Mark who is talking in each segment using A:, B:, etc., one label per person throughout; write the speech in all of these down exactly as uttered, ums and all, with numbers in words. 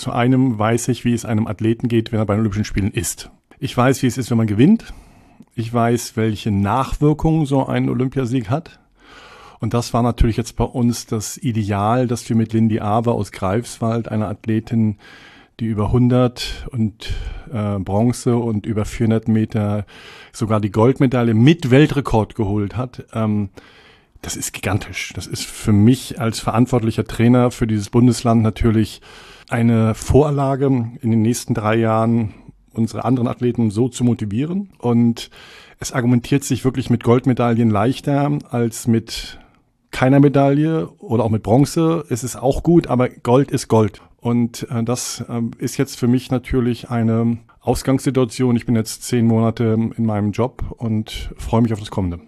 A: zu einem weiß ich, wie es einem Athleten geht, wenn er bei den Olympischen Spielen ist. Ich weiß, wie es ist, wenn man gewinnt. Ich weiß, welche Nachwirkungen so ein Olympiasieg hat. Und das war natürlich jetzt bei uns das Ideal, dass wir mit Lindy Awe aus Greifswald, einer Athletin, die über hundert und äh, Bronze und über vierhundert Meter sogar die Goldmedaille mit Weltrekord geholt hat. Ähm, das ist gigantisch. Das ist für mich als verantwortlicher Trainer für dieses Bundesland natürlich eine Vorlage, in den nächsten drei Jahren unsere anderen Athleten so zu motivieren. Und es argumentiert sich wirklich mit Goldmedaillen leichter als mit keiner Medaille oder auch mit Bronze. Es ist auch gut, aber Gold ist Gold. Und äh, das äh, ist jetzt für mich natürlich eine Ausgangssituation. Ich bin jetzt zehn Monate in meinem Job und freue mich auf das Kommende.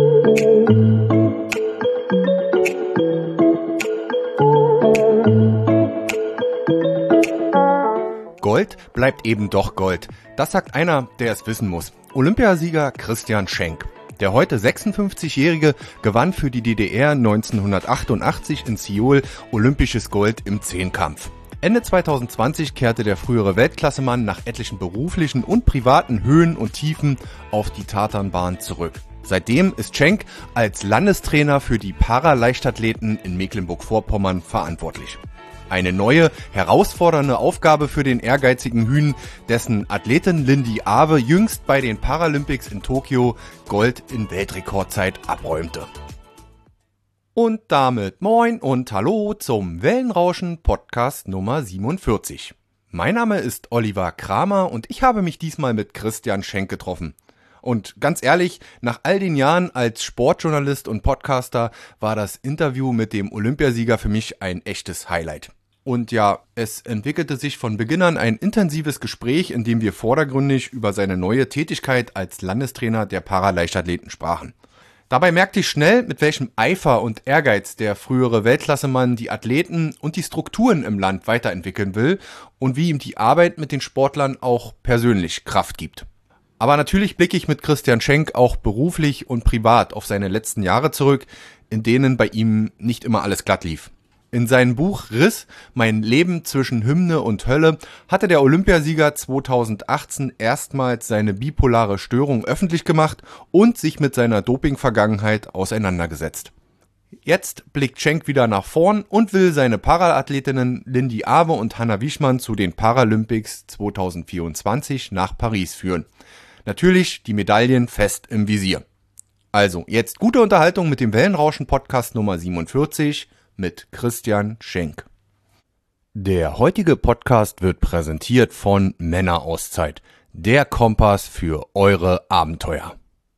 B: Gold bleibt eben doch Gold. Das sagt einer, der es wissen muss. Olympiasieger Christian Schenk. Der heute sechsundfünfzigjährige gewann für die D D R neunzehnhundertachtundachtzig in Seoul olympisches Gold im Zehnkampf. Ende zweitausendzwanzig kehrte der frühere Weltklassemann nach etlichen beruflichen und privaten Höhen und Tiefen auf die Tatanbahn zurück. Seitdem ist Schenk als Landestrainer für die Paraleichtathleten in Mecklenburg-Vorpommern verantwortlich. Eine neue, herausfordernde Aufgabe für den ehrgeizigen Hünen, dessen Athletin Lindy Awe jüngst bei den Paralympics in Tokio Gold in Weltrekordzeit abräumte. Und damit moin und hallo zum Wellenrauschen Podcast Nummer siebenundvierzig. Mein Name ist Oliver Kramer und ich habe mich diesmal mit Christian Schenk getroffen. Und ganz ehrlich, nach all den Jahren als Sportjournalist und Podcaster war das Interview mit dem Olympiasieger für mich ein echtes Highlight. Und ja, es entwickelte sich von Beginn an ein intensives Gespräch, in dem wir vordergründig über seine neue Tätigkeit als Landestrainer der Paraleichtathleten sprachen. Dabei merkte ich schnell, mit welchem Eifer und Ehrgeiz der frühere Weltklassemann die Athleten und die Strukturen im Land weiterentwickeln will und wie ihm die Arbeit mit den Sportlern auch persönlich Kraft gibt. Aber natürlich blicke ich mit Christian Schenk auch beruflich und privat auf seine letzten Jahre zurück, in denen bei ihm nicht immer alles glatt lief. In seinem Buch Riss, mein Leben zwischen Hymne und Hölle, hatte der Olympiasieger zweitausendachtzehn erstmals seine bipolare Störung öffentlich gemacht und sich mit seiner Doping-Vergangenheit auseinandergesetzt. Jetzt blickt Schenk wieder nach vorn und will seine Paraathletinnen Lindy Awe und Hanna Wieschmann zu den Paralympics zweitausendvierundzwanzig nach Paris führen. Natürlich die Medaillen fest im Visier. Also, jetzt gute Unterhaltung mit dem Wellenrauschen-Podcast Nummer siebenundvierzig mit Christian Schenk. Der heutige Podcast wird präsentiert von Männerauszeit, der Kompass für eure Abenteuer.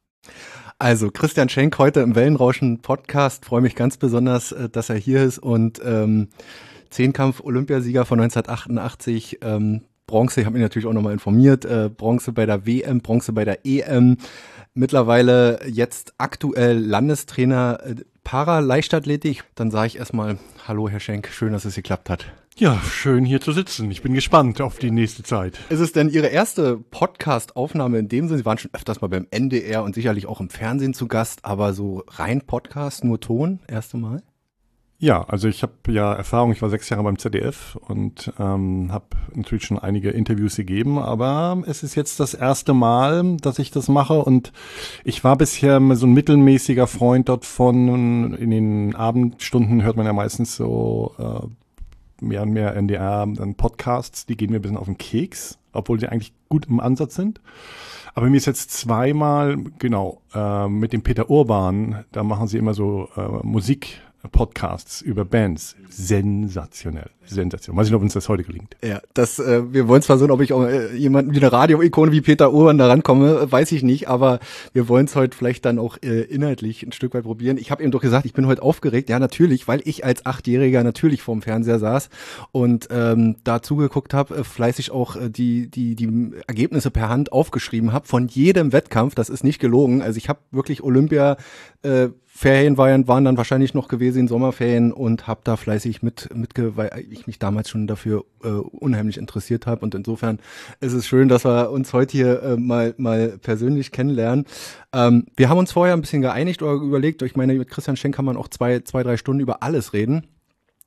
B: Also Christian Schenk heute im Wellenrauschen-Podcast. Freue mich ganz besonders, dass er hier ist und ähm, Zehnkampf-Olympiasieger von neunzehnhundertachtundachtzig, ähm, Bronze, ich habe mich natürlich auch nochmal informiert, äh, Bronze bei der W M, Bronze bei der E M, mittlerweile jetzt aktuell Landestrainer äh, Paraleichtathletik. Dann sage ich erstmal, hallo Herr Schenk, schön, dass es geklappt hat.
A: Ja, schön hier zu sitzen. Ich bin gespannt auf die nächste Zeit.
B: Ist es denn Ihre erste Podcast-Aufnahme in dem Sinne? Sie waren schon öfters mal beim N D R und sicherlich auch im Fernsehen zu Gast, aber so rein Podcast, nur Ton, erste Mal?
A: Ja, also ich habe ja Erfahrung, ich war sechs Jahre beim Z D F und ähm, habe natürlich schon einige Interviews gegeben, aber es ist jetzt das erste Mal, dass ich das mache und ich war bisher so ein mittelmäßiger Freund dort von, in den Abendstunden hört man ja meistens so äh, mehr und mehr N D R, dann Podcasts, die gehen mir ein bisschen auf den Keks, obwohl die eigentlich gut im Ansatz sind. Aber mir ist jetzt zweimal, genau, äh, mit dem Peter Urban, da machen sie immer so äh, Musik, Podcasts über Bands. Sensationell. Sensationell. Weiß nicht, ob uns das heute gelingt.
B: Ja, das, äh, wir wollen zwar so, ob ich auch äh, jemanden wie eine Radio-Ikone wie Peter Urban da rankomme, weiß ich nicht, aber wir wollen es heute vielleicht dann auch äh, inhaltlich ein Stück weit probieren. Ich habe eben doch gesagt, ich bin heute aufgeregt. Ja, natürlich, weil ich als Achtjähriger natürlich vorm Fernseher saß und ähm, da zugeguckt habe, äh, fleißig auch äh, die die die Ergebnisse per Hand aufgeschrieben habe von jedem Wettkampf. Das ist nicht gelogen. Also ich habe wirklich Olympia äh, Ferien waren, waren dann wahrscheinlich noch gewesen in Sommerferien und habe da fleißig mit mitge, weil ich mich damals schon dafür äh, unheimlich interessiert habe und insofern ist es schön, dass wir uns heute hier äh, mal mal persönlich kennenlernen. Ähm, wir haben uns vorher ein bisschen geeinigt oder überlegt, ich meine, mit Christian Schenk kann man auch zwei zwei drei Stunden über alles reden.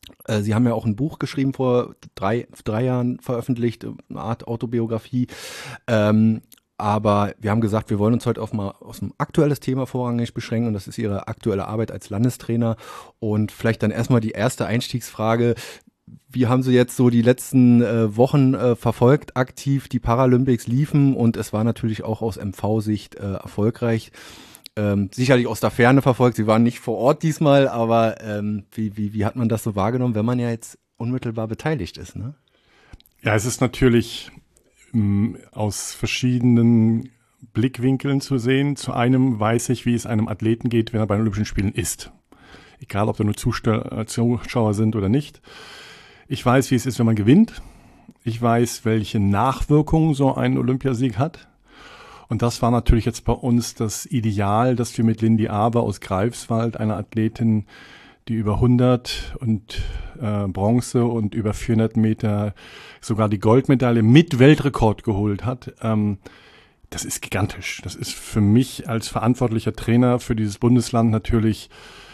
B: Äh, Sie haben ja auch ein Buch geschrieben, vor drei, drei Jahren veröffentlicht, eine Art Autobiografie. Ähm, aber wir haben gesagt, wir wollen uns heute auf mal auf ein aktuelles Thema vorrangig beschränken und das ist Ihre aktuelle Arbeit als Landestrainer. Und vielleicht dann erstmal die erste Einstiegsfrage. Wie haben Sie jetzt so die letzten äh, Wochen äh, verfolgt, aktiv? Die Paralympics liefen und es war natürlich auch aus M V-Sicht äh, erfolgreich. Ähm, sicherlich aus der Ferne verfolgt. Sie waren nicht vor Ort diesmal, aber ähm, wie, wie, wie hat man das so wahrgenommen, wenn man ja jetzt unmittelbar beteiligt ist, ne?
A: Ja, es ist natürlich mh, aus verschiedenen Blickwinkeln zu sehen. Zu einem weiß ich, wie es einem Athleten geht, wenn er bei den Olympischen Spielen ist. Egal, ob da nur Zuschauer, Zuschauer sind oder nicht. Ich weiß, wie es ist, wenn man gewinnt. Ich weiß, welche Nachwirkungen so ein Olympiasieg hat. Und das war natürlich jetzt bei uns das Ideal, dass wir mit Lindy Aber aus Greifswald, einer Athletin, die über hundert und äh, Bronze und über vierhundert Meter sogar die Goldmedaille mit Weltrekord geholt hat. Ähm, das ist gigantisch. Das ist für mich als verantwortlicher Trainer für dieses Bundesland natürlich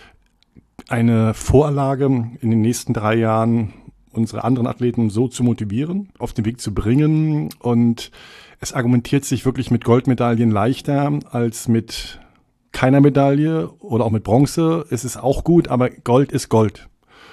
A: eine Vorlage, in den nächsten drei Jahren unsere anderen Athleten so zu motivieren, auf den Weg zu bringen. Und es argumentiert sich wirklich mit Goldmedaillen leichter als mit keiner Medaille oder auch mit Bronze. Es ist auch gut, aber Gold ist Gold.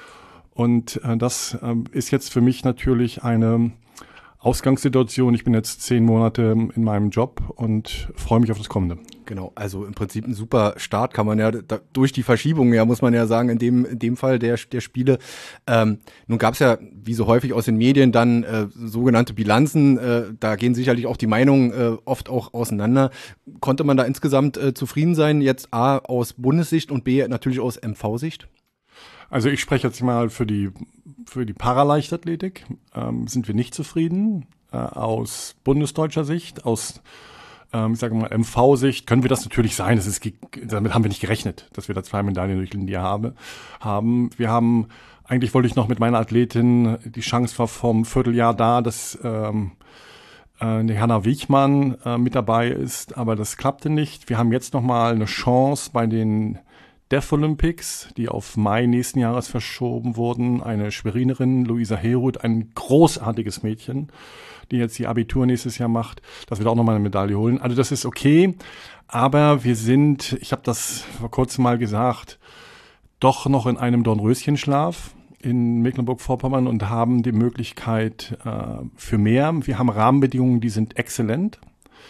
A: Und äh, das äh, ist jetzt für mich natürlich eine Ausgangssituation. Ich bin jetzt zehn Monate in meinem Job und freue mich auf das Kommende.
B: Genau, also im Prinzip ein super Start kann man ja da, durch die Verschiebung, ja, muss man ja sagen, in dem in dem Fall der der Spiele. Ähm, nun gab es ja, wie so häufig aus den Medien, dann äh, sogenannte Bilanzen. Äh, da gehen sicherlich auch die Meinungen äh, oft auch auseinander. Konnte man da insgesamt äh, zufrieden sein, jetzt A aus Bundessicht und B natürlich aus M V-Sicht?
A: Also ich spreche jetzt mal für die für die Paraleichtathletik. Ähm, sind wir nicht zufrieden. Äh, aus bundesdeutscher Sicht, aus ähm, ich sage mal M V-Sicht können wir das natürlich sein. Das ist, damit haben wir nicht gerechnet, dass wir da zwei Medaillen durch Lindy habe, haben. Wir haben, eigentlich wollte ich noch mit meiner Athletin, die Chance war vom Vierteljahr da, dass ähm, äh, die Hanna Wiechmann äh, mit dabei ist, aber das klappte nicht. Wir haben jetzt nochmal eine Chance bei den Deaf Olympics, die auf Mai nächsten Jahres verschoben wurden. Eine Schwerinerin, Luisa Heruth, ein großartiges Mädchen, die jetzt die Abitur nächstes Jahr macht, dass wir da auch nochmal eine Medaille holen. Also das ist okay, aber wir sind, ich habe das vor kurzem mal gesagt, doch noch in einem Dornröschenschlaf in Mecklenburg-Vorpommern und haben die Möglichkeit äh, für mehr. Wir haben Rahmenbedingungen, die sind exzellent.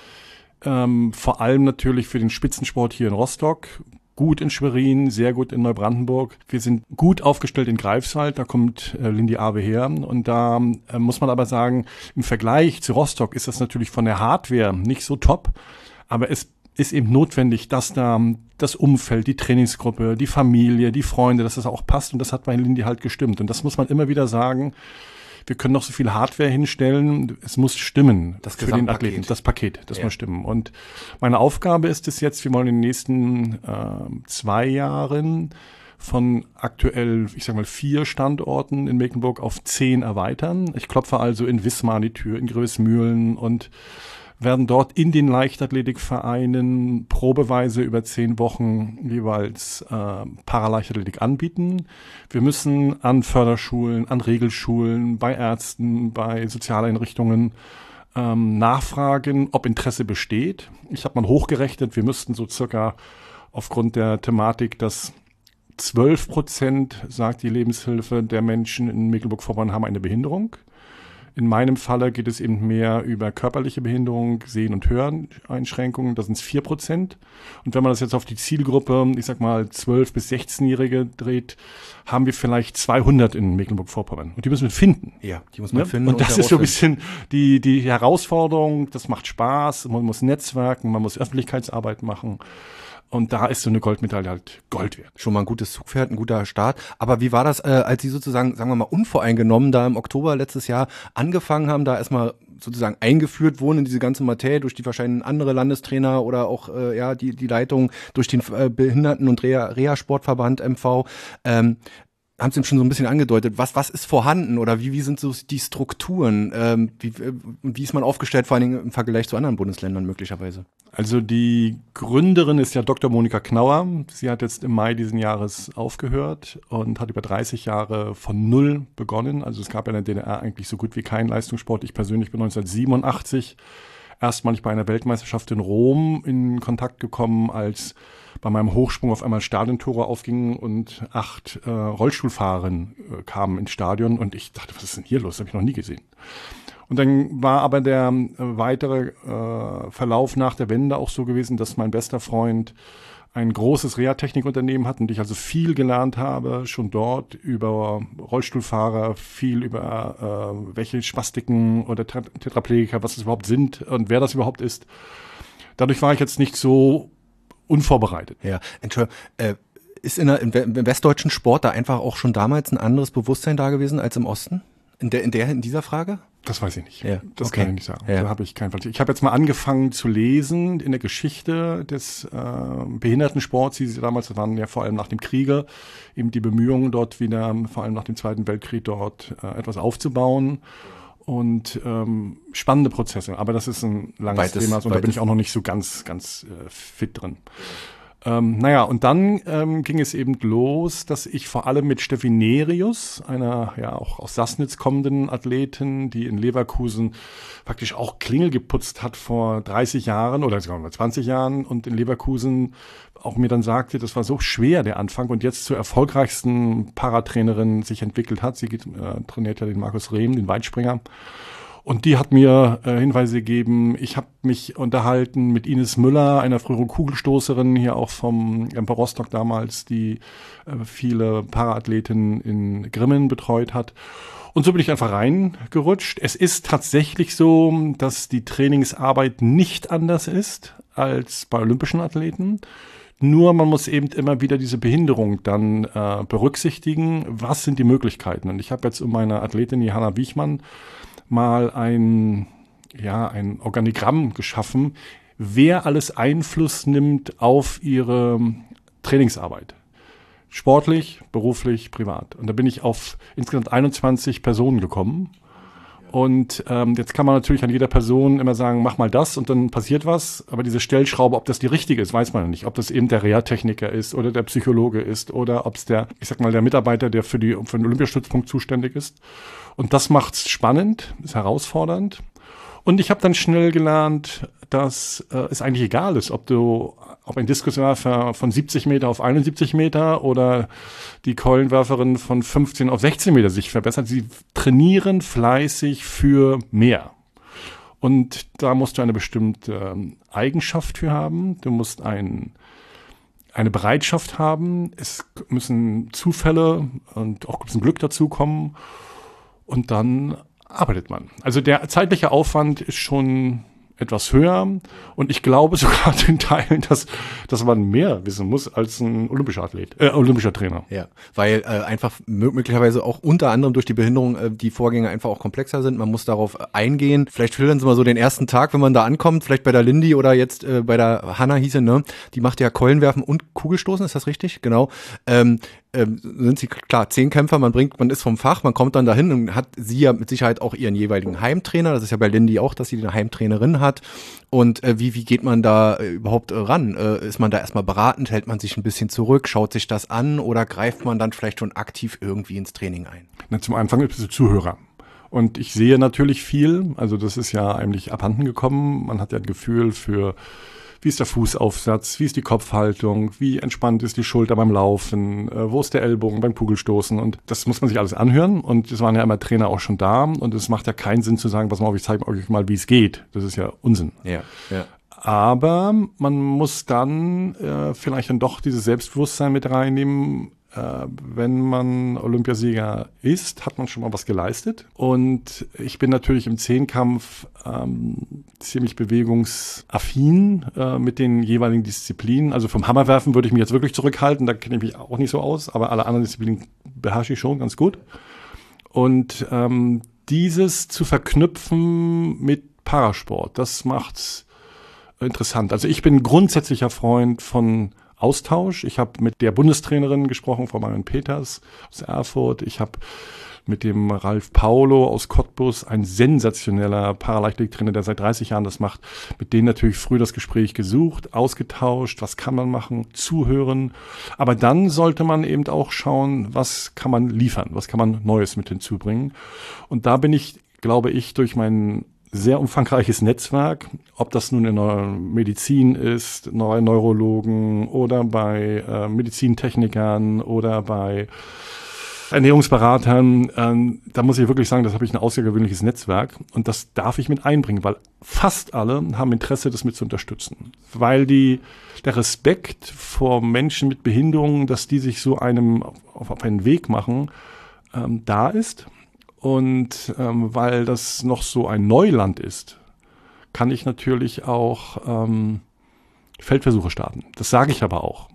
A: Ähm, vor allem natürlich für den Spitzensport hier in Rostock. Gut in Schwerin, sehr gut in Neubrandenburg. Wir sind gut aufgestellt in Greifswald, da kommt äh, Lindy Awe her. Und da äh, muss man aber sagen, im Vergleich zu Rostock ist das natürlich von der Hardware nicht so top. Aber es ist eben notwendig, dass da das Umfeld, die Trainingsgruppe, die Familie, die Freunde, dass das auch passt. Und das hat bei Lindy halt gestimmt. Und das muss man immer wieder sagen. Wir können noch so viel Hardware hinstellen, es muss stimmen
B: das
A: für den Athleten. Das Paket, das ja. muss stimmen. Und meine Aufgabe ist es jetzt, wir wollen in den nächsten äh, zwei Jahren von aktuell, ich sag mal, vier Standorten in Mecklenburg auf zehn erweitern. Ich klopfe also in Wismar an die Tür, in Größmühlen und werden dort in den Leichtathletikvereinen probeweise über zehn Wochen jeweils äh, Paraleichtathletik anbieten. Wir müssen an Förderschulen, an Regelschulen, bei Ärzten, bei Sozialeinrichtungen ähm, nachfragen, ob Interesse besteht. Ich habe mal hochgerechnet, wir müssten so circa aufgrund der Thematik, dass zwölf Prozent, sagt die Lebenshilfe, der Menschen in Mecklenburg-Vorpommern haben eine Behinderung. In meinem Falle geht es eben mehr über körperliche Behinderung, Sehen- und Höreneinschränkungen, da sind es vier Prozent. Und wenn man das jetzt auf die Zielgruppe, ich sag mal zwölf- bis sechzehnjährige dreht, haben wir vielleicht zweihundert in Mecklenburg-Vorpommern. Und die müssen wir finden.
B: Ja, die muss man
A: ne?
B: finden.
A: Und, und das ist so ein bisschen die, die Herausforderung, das macht Spaß, man muss netzwerken, man muss Öffentlichkeitsarbeit machen. Und da ist so eine Goldmedaille halt Gold wert.
B: Schon mal ein gutes Zugpferd, ein guter Start. Aber wie war das, äh, als Sie sozusagen, sagen wir mal, unvoreingenommen da im Oktober letztes Jahr angefangen haben, da erstmal sozusagen eingeführt wurden in diese ganze Materie durch die verschiedenen andere Landestrainer oder auch äh, ja die die Leitung durch den äh, Behinderten- und Reha- Reha-Sportverband M V. Ähm, haben Sie schon so ein bisschen angedeutet, was was ist vorhanden oder wie wie sind so die Strukturen? Ähm, wie, wie ist man aufgestellt, vor allen Dingen im Vergleich zu anderen Bundesländern möglicherweise?
A: Also die Gründerin ist ja Doktor Monika Knauer. Sie hat jetzt im Mai diesen Jahres aufgehört und hat über dreißig Jahre von Null begonnen. Also es gab ja in der D D R eigentlich so gut wie keinen Leistungssport. Ich persönlich bin neunzehnhundertsiebenundachtzig erstmalig bei einer Weltmeisterschaft in Rom in Kontakt gekommen, als bei meinem Hochsprung auf einmal Stadiontore aufgingen und acht äh, Rollstuhlfahrerinnen äh, kamen ins Stadion und ich dachte, was ist denn hier los? Das habe ich noch nie gesehen. Und dann war aber der äh, weitere äh, Verlauf nach der Wende auch so gewesen, dass mein bester Freund ein großes Reha-Technikunternehmen hat und ich also viel gelernt habe, schon dort über Rollstuhlfahrer, viel über äh, welche Spastiken oder Tetraplegiker, was es überhaupt sind und wer das überhaupt ist. Dadurch war ich jetzt nicht so unvorbereitet.
B: Ja, Entschuldigung, äh, ist in der, im westdeutschen Sport da einfach auch schon damals ein anderes Bewusstsein da gewesen als im Osten? In der, in der, in dieser Frage?
A: Das weiß ich nicht.
B: Ja,
A: das
B: okay.
A: kann ich nicht sagen.
B: Ja.
A: Da habe ich keinen Fall. Ich habe jetzt mal angefangen zu lesen in der Geschichte des äh, Behindertensports, wie sie damals waren, ja vor allem nach dem Kriege, eben die Bemühungen dort wieder, vor allem nach dem Zweiten Weltkrieg dort äh, etwas aufzubauen. Und ähm, spannende Prozesse, aber das ist ein langes
B: Weites,
A: Thema und da bin ich auch noch nicht so ganz, ganz äh, fit drin. Ähm, naja, und dann ähm, ging es eben los, dass ich vor allem mit Steffi Nerius, einer ja auch aus Sassnitz kommenden Athletin, die in Leverkusen praktisch auch Klingel geputzt hat vor dreißig Jahren oder sogar zwanzig Jahren und in Leverkusen auch mir dann sagte, das war so schwer, der Anfang, und jetzt zur erfolgreichsten Paratrainerin sich entwickelt hat. Sie geht, äh, trainiert ja den Markus Rehm, den Weitspringer. Und die hat mir äh, Hinweise gegeben. Ich habe mich unterhalten mit Ines Müller, einer früheren Kugelstoßerin hier auch vom Emper Rostock damals, die äh, viele Paraathletinnen in Grimmen betreut hat. Und so bin ich einfach reingerutscht. Es ist tatsächlich so, dass die Trainingsarbeit nicht anders ist als bei olympischen Athleten. Nur man muss eben immer wieder diese Behinderung dann äh, berücksichtigen. Was sind die Möglichkeiten? Und ich habe jetzt um meine Athletin, die Hanna Wiechmann, mal ein, ja, ein Organigramm geschaffen, wer alles Einfluss nimmt auf ihre Trainingsarbeit. Sportlich, beruflich, privat. Und da bin ich auf insgesamt einundzwanzig Personen gekommen. Und ähm, jetzt kann man natürlich an jeder Person immer sagen, mach mal das und dann passiert was. Aber diese Stellschraube, ob das die richtige ist, weiß man nicht. Ob das eben der Reha-Techniker ist oder der Psychologe ist oder ob es der, ich sag mal, der Mitarbeiter, der für, die, für den Olympiastützpunkt zuständig ist. Und das macht's spannend, ist herausfordernd. Und ich habe dann schnell gelernt, dass äh, es eigentlich egal ist, ob du, ob ein Diskuswerfer von siebzig Meter auf einundsiebzig Meter oder die Keulenwerferin von fünfzehn auf sechzehn Meter sich verbessert. Sie trainieren fleißig für mehr. Und da musst du eine bestimmte ähm, Eigenschaft für haben. Du musst ein, eine Bereitschaft haben. Es müssen Zufälle und auch ein bisschen Glück dazukommen. Und dann arbeitet man. Also der zeitliche Aufwand ist schon etwas höher und ich glaube sogar in Teilen, dass, dass man mehr wissen muss als ein olympischer Athlet, äh, olympischer Trainer.
B: Ja, weil äh, einfach möglicherweise auch unter anderem durch die Behinderung äh, die Vorgänge einfach auch komplexer sind. Man muss darauf eingehen. Vielleicht schildern Sie mal so den ersten Tag, wenn man da ankommt, vielleicht bei der Lindy oder jetzt äh, bei der Hanna hieße, ne? Die macht ja Keulenwerfen und Kugelstoßen, ist das richtig? Genau. Ähm, ähm, sind sie klar Zehnkämpfer, man bringt, man ist vom Fach, man kommt dann dahin und hat sie ja mit Sicherheit auch ihren jeweiligen Heimtrainer. Das ist ja bei Lindy auch, dass sie eine Heimtrainerin hat. Und äh, wie wie geht man da äh, überhaupt äh, ran? Äh, ist man da erstmal beratend, hält man sich ein bisschen zurück, schaut sich das an oder greift man dann vielleicht schon aktiv irgendwie ins Training ein?
A: Na, zum Anfang bist du Zuhörer. Und ich sehe natürlich viel, also das ist ja eigentlich abhanden gekommen. Man hat ja ein Gefühl für, wie ist der Fußaufsatz, wie ist die Kopfhaltung, wie entspannt ist die Schulter beim Laufen, äh, wo ist der Ellbogen beim Kugelstoßen, und das muss man sich alles anhören, und es waren ja immer Trainer auch schon da, und es macht ja keinen Sinn zu sagen, pass mal auf, ich zeige euch mal, wie es geht. Das ist ja Unsinn.
B: Ja, ja.
A: Aber man muss dann äh, vielleicht dann doch dieses Selbstbewusstsein mit reinnehmen. Äh, wenn man Olympiasieger ist, hat man schon mal was geleistet. Und ich bin natürlich im Zehnkampf ähm, ziemlich bewegungsaffin äh, mit den jeweiligen Disziplinen. Also vom Hammerwerfen würde ich mich jetzt wirklich zurückhalten, da kenne ich mich auch nicht so aus, aber alle anderen Disziplinen beherrsche ich schon ganz gut. Und ähm, dieses zu verknüpfen mit Parasport, das macht's interessant. Also ich bin grundsätzlicher Freund von Austausch. Ich habe mit der Bundestrainerin gesprochen, Frau Marion Peters aus Erfurt. Ich habe mit dem Ralf Paulo aus Cottbus, ein sensationeller Paraleichtathletiktrainer, der seit dreißig Jahren das macht, mit denen natürlich früh das Gespräch gesucht, ausgetauscht, was kann man machen, zuhören. Aber dann sollte man eben auch schauen, was kann man liefern, was kann man Neues mit hinzubringen. Und da bin ich, glaube ich, durch mein sehr umfangreiches Netzwerk, ob das nun in der Medizin ist, neue Neurologen oder bei äh, Medizintechnikern oder bei Ernährungsberatern, ähm, da muss ich wirklich sagen, das habe ich ein außergewöhnliches Netzwerk und das darf ich mit einbringen, weil fast alle haben Interesse, das mit zu unterstützen. Weil die, der Respekt vor Menschen mit Behinderungen, dass die sich so einem auf, auf einen Weg machen, ähm, da ist. Und ähm, weil das noch so ein Neuland ist, kann ich natürlich auch ähm, Feldversuche starten. Das sage ich aber auch.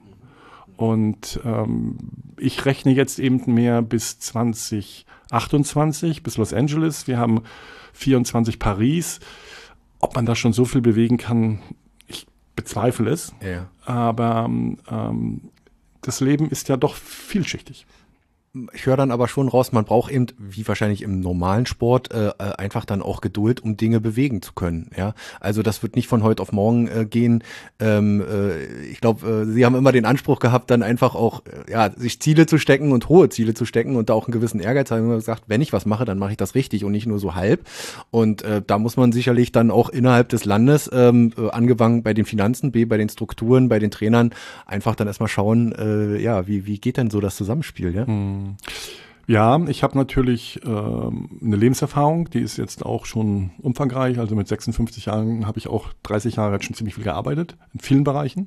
A: Und ähm, ich rechne jetzt eben mehr bis zwanzig achtundzwanzig, bis Los Angeles. Wir haben vierundzwanzig Paris. Ob man da schon so viel bewegen kann, ich bezweifle es.
B: Ja.
A: Aber ähm, das Leben ist ja doch vielschichtig.
B: Ich höre dann aber schon raus, man braucht eben, wie wahrscheinlich im normalen Sport, äh, einfach dann auch Geduld, um Dinge bewegen zu können. Ja, also das wird nicht von heute auf morgen äh, gehen. Ähm, äh, ich glaube, äh, Sie haben immer den Anspruch gehabt, dann einfach auch, äh, ja, sich Ziele zu stecken und hohe Ziele zu stecken und da auch einen gewissen Ehrgeiz. Haben immer gesagt, wenn ich was mache, dann mache ich das richtig und nicht nur so halb. Und äh, da muss man sicherlich dann auch innerhalb des Landes, ähm, äh, angefangen bei den Finanzen, B, bei den Strukturen, bei den Trainern, einfach dann erstmal schauen, äh, ja, wie wie geht denn so das Zusammenspiel, ja?
A: Hm. Ja, ich habe natürlich ähm, eine Lebenserfahrung, die ist jetzt auch schon umfangreich. Also mit sechsundfünfzig Jahren habe ich auch dreißig Jahre jetzt schon ziemlich viel gearbeitet, in vielen Bereichen.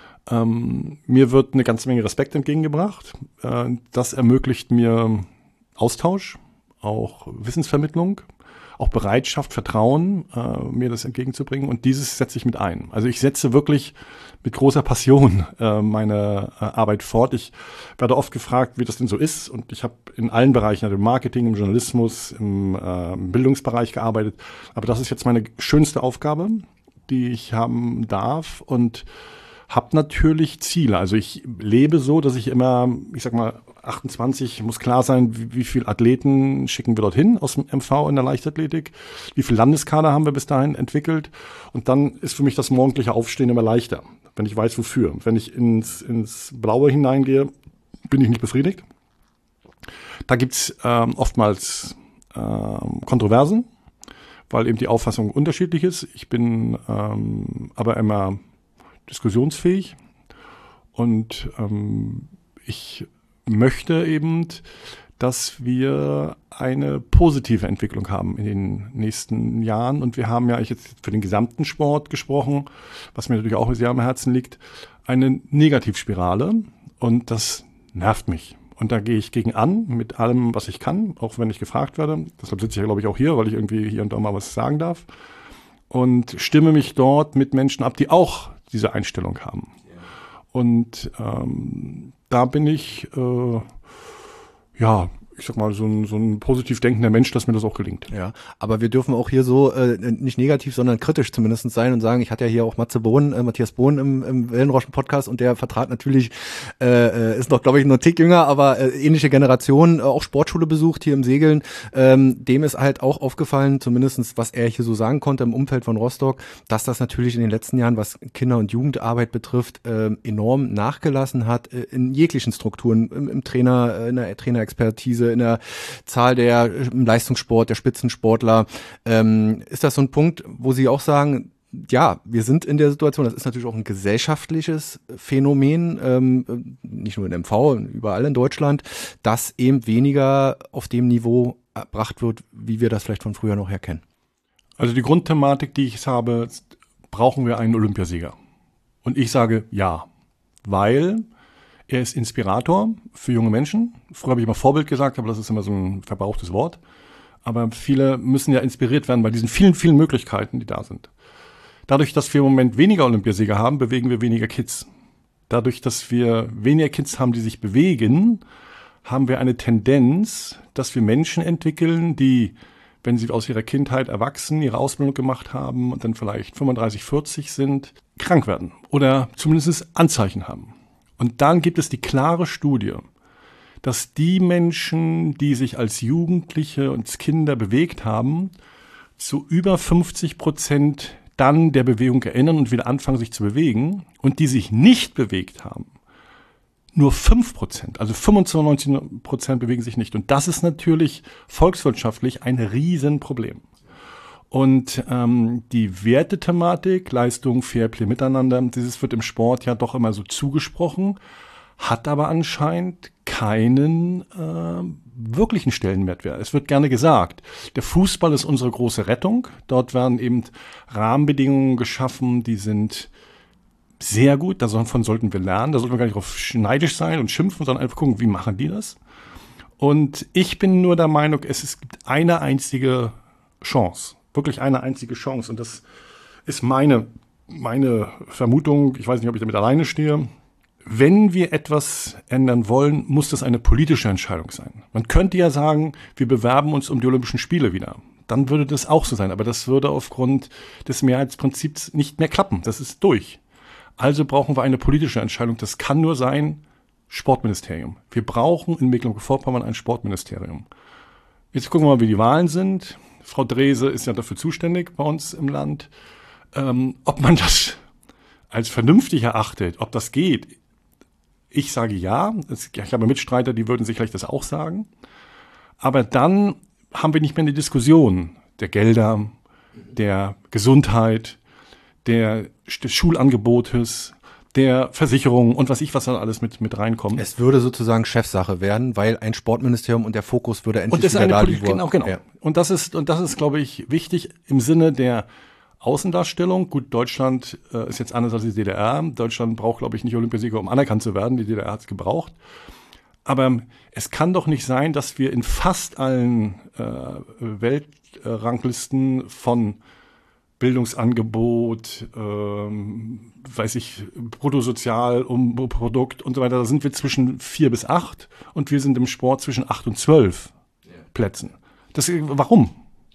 A: Ähm, mir wird eine ganze Menge Respekt entgegengebracht. Äh, das ermöglicht mir Austausch, auch Wissensvermittlung, auch Bereitschaft, Vertrauen, äh, mir das entgegenzubringen. Und dieses setze ich mit ein. Also ich setze wirklich mit großer Passion äh, meine äh, Arbeit fort. Ich werde oft gefragt, wie das denn so ist. Und ich habe in allen Bereichen, also im Marketing, im Journalismus, im, äh, im Bildungsbereich gearbeitet. Aber das ist jetzt meine schönste Aufgabe, die ich haben darf. Und habe natürlich Ziele. Also ich lebe so, dass ich immer, ich sag mal, achtundzwanzig muss klar sein, wie, wie viele Athleten schicken wir dorthin aus dem M V in der Leichtathletik, wie viele Landeskader haben wir bis dahin entwickelt und dann ist für mich das morgendliche Aufstehen immer leichter, wenn ich weiß, wofür. Wenn ich ins, ins Blaue hineingehe, bin ich nicht befriedigt. Da gibt's ähm, oftmals ähm, Kontroversen, weil eben die Auffassung unterschiedlich ist. Ich bin ähm, aber immer diskussionsfähig und ähm, ich möchte eben, dass wir eine positive Entwicklung haben in den nächsten Jahren. Und wir haben ja jetzt für den gesamten Sport gesprochen, was mir natürlich auch sehr am Herzen liegt, eine Negativspirale. Und das nervt mich. Und da gehe ich gegen an mit allem, was ich kann, auch wenn ich gefragt werde. Deshalb sitze ich ja, glaube ich, auch hier, weil ich irgendwie hier und da mal was sagen darf. Und stimme mich dort mit Menschen ab, die auch diese Einstellung haben. Und ähm, da bin ich, äh, ja, ich sag mal, so ein, so ein positiv denkender Mensch, dass mir das auch gelingt.
B: Ja, aber wir dürfen auch hier so äh, nicht negativ, sondern kritisch zumindest sein und sagen, ich hatte ja hier auch Matze Bohn, äh, Matthias Bohn im, im Wellenrauschen-Podcast und der vertrat natürlich, äh, ist noch, glaube ich, nur ein Tick jünger, aber äh, ähnliche Generation, äh, auch Sportschule besucht hier im Segeln. Ähm, dem ist halt auch aufgefallen, zumindestens was er hier so sagen konnte im Umfeld von Rostock, dass das natürlich in den letzten Jahren, was Kinder- und Jugendarbeit betrifft, äh, enorm nachgelassen hat äh, in jeglichen Strukturen, im, im Trainer, äh, in der Trainerexpertise, in der Zahl der im Leistungssport, der Spitzensportler. Ähm, ist das so ein Punkt, wo Sie auch sagen, ja, wir sind in der Situation, das ist natürlich auch ein gesellschaftliches Phänomen, ähm, nicht nur in M V, überall in Deutschland, dass eben weniger auf dem Niveau erbracht wird, wie wir das vielleicht von früher noch her kennen?
A: Also die Grundthematik, die ich habe, brauchen wir einen Olympiasieger? Und ich sage ja, weil er ist Inspirator für junge Menschen. Früher habe ich immer Vorbild gesagt, aber das ist immer so ein verbrauchtes Wort. Aber viele müssen ja inspiriert werden bei diesen vielen, vielen Möglichkeiten, die da sind. Dadurch, dass wir im Moment weniger Olympiasieger haben, bewegen wir weniger Kids. Dadurch, dass wir weniger Kids haben, die sich bewegen, haben wir eine Tendenz, dass wir Menschen entwickeln, die, wenn sie aus ihrer Kindheit erwachsen, ihre Ausbildung gemacht haben und dann vielleicht fünfunddreißig, vierzig sind, krank werden oder zumindest Anzeichen haben. Und dann gibt es die klare Studie, dass die Menschen, die sich als Jugendliche und als Kinder bewegt haben, zu über fünfzig Prozent dann der Bewegung erinnern und wieder anfangen, sich zu bewegen. Und die sich nicht bewegt haben, nur fünf Prozent, also fünfundneunzig Prozent bewegen sich nicht. Und das ist natürlich volkswirtschaftlich ein Riesenproblem. Und ähm, die Wertethematik, Leistung, Fairplay, Miteinander, dieses wird im Sport ja doch immer so zugesprochen, hat aber anscheinend keinen äh, wirklichen Stellenwert. Es wird gerne gesagt, der Fußball ist unsere große Rettung. Dort werden eben Rahmenbedingungen geschaffen, die sind sehr gut. Davon sollten wir lernen. Da sollten wir gar nicht drauf neidisch sein und schimpfen, sondern einfach gucken, wie machen die das. Und ich bin nur der Meinung, es, es gibt eine einzige Chance, wirklich eine einzige Chance. Und das ist meine, meine Vermutung. Ich weiß nicht, ob ich damit alleine stehe. Wenn wir etwas ändern wollen, muss das eine politische Entscheidung sein. Man könnte ja sagen, wir bewerben uns um die Olympischen Spiele wieder. Dann würde das auch so sein. Aber das würde aufgrund des Mehrheitsprinzips nicht mehr klappen. Das ist durch. Also brauchen wir eine politische Entscheidung. Das kann nur sein Sportministerium. Wir brauchen in Mecklenburg-Vorpommern ein Sportministerium. Jetzt gucken wir mal, wie die Wahlen sind. Frau Drese ist ja dafür zuständig bei uns im Land. Ähm, ob man das als vernünftig erachtet, ob das geht. Ich sage ja. Ich habe Mitstreiter, die würden sicherlich das auch sagen. Aber dann haben wir nicht mehr eine Diskussion der Gelder, der Gesundheit, der, des Schulangebotes, der Versicherung und was ich, was da alles mit, mit reinkommt.
B: Es würde sozusagen Chefsache werden, weil ein Sportministerium und der Fokus würde endlich
A: und das
B: wieder
A: eine
B: da
A: Politik,
B: liegen.
A: Genau, genau.
B: Ja.
A: Und das ist, und das ist, glaube ich, wichtig im Sinne der Außendarstellung. Gut, Deutschland äh, ist jetzt anders als die D D R. Deutschland braucht, glaube ich, nicht Olympiasieger, um anerkannt zu werden. Die D D R hat es gebraucht. Aber es kann doch nicht sein, dass wir in fast allen äh, Weltranglisten von Bildungsangebot, ähm, weiß ich, Bruttosozialprodukt und so weiter, da sind wir zwischen vier bis acht und wir sind im Sport zwischen acht und zwölf ja. Plätzen. Das, warum?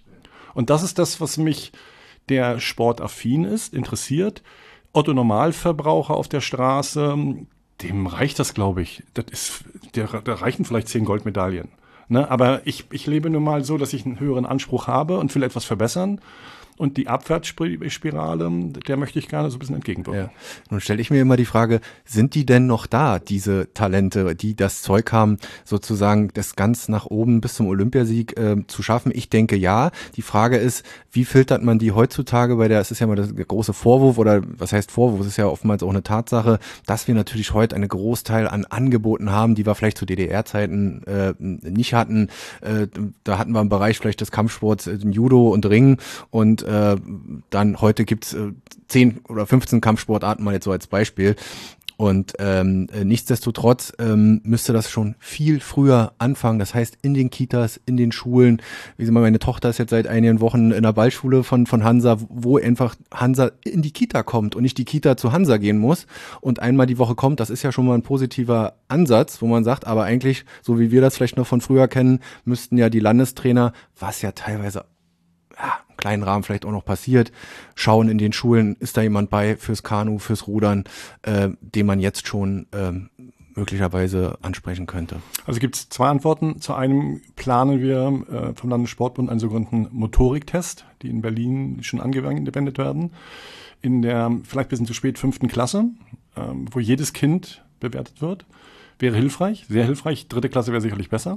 A: Und das ist das, was mich, der sportaffin ist, interessiert. Otto Normalverbraucher auf der Straße, dem reicht das, glaube ich. Das ist, der, da reichen vielleicht zehn Goldmedaillen. Ne? Aber ich, ich lebe nun mal so, dass ich einen höheren Anspruch habe und will etwas verbessern. Und die Abwärtsspirale, der möchte ich gerne so ein bisschen entgegenwirken.
B: Ja. Nun stelle ich mir immer die Frage, sind die denn noch da, diese Talente, die das Zeug haben, sozusagen das ganz nach oben bis zum Olympiasieg äh, zu schaffen? Ich denke ja. Die Frage ist, wie filtert man die heutzutage bei der, es ist ja mal der große Vorwurf oder was heißt Vorwurf, es ist ja oftmals auch eine Tatsache, dass wir natürlich heute einen Großteil an Angeboten haben, die wir vielleicht zu D D R-Zeiten äh, nicht hatten. Äh, da hatten wir im Bereich vielleicht des Kampfsports äh, Judo und Ringen und äh, dann heute gibt's äh, zehn oder fünfzehn Kampfsportarten, mal jetzt so als Beispiel. Und ähm, nichtsdestotrotz ähm, müsste das schon viel früher anfangen. Das heißt, in den Kitas, in den Schulen. Wie gesagt, meine Tochter ist jetzt seit einigen Wochen in der Ballschule von von Hansa, wo einfach Hansa in die Kita kommt und nicht die Kita zu Hansa gehen muss und einmal die Woche kommt. Das ist ja schon mal ein positiver Ansatz, wo man sagt, aber eigentlich, so wie wir das vielleicht noch von früher kennen, müssten ja die Landestrainer, was ja teilweise ja, im kleinen Rahmen vielleicht auch noch passiert, schauen in den Schulen, ist da jemand bei fürs Kanu, fürs Rudern, äh, den man jetzt schon äh, möglicherweise ansprechen könnte?
A: Also gibt es zwei Antworten. Zu einem planen wir äh, vom Landessportbund einen sogenannten Motoriktest, die in Berlin schon angewendet werden, in der vielleicht ein bisschen zu spät fünften Klasse, äh, wo jedes Kind bewertet wird. Wäre hilfreich, sehr hilfreich. Dritte Klasse wäre sicherlich besser.